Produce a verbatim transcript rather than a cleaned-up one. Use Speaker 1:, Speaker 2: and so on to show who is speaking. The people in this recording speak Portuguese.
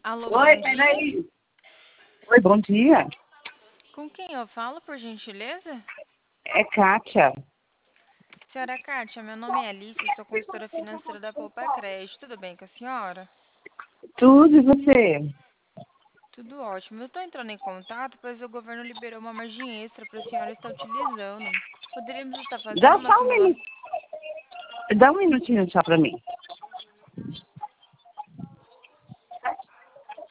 Speaker 1: Alô,
Speaker 2: Oi,
Speaker 1: bom dia.
Speaker 2: peraí. Oi, bom dia.
Speaker 1: Com quem eu falo, por gentileza?
Speaker 2: É Kátia.
Speaker 1: Senhora Kátia, meu nome é Alice, sou consultora financeira da Poupa Crédito. Tudo bem com a senhora?
Speaker 2: Tudo e você?
Speaker 1: Tudo ótimo. Eu estou entrando em contato, pois o governo liberou uma margem extra para a senhora estar utilizando. Poderíamos estar fazendo
Speaker 2: Dá
Speaker 1: uma
Speaker 2: só um
Speaker 1: simulação.
Speaker 2: minuto. Dá um minutinho só pra mim.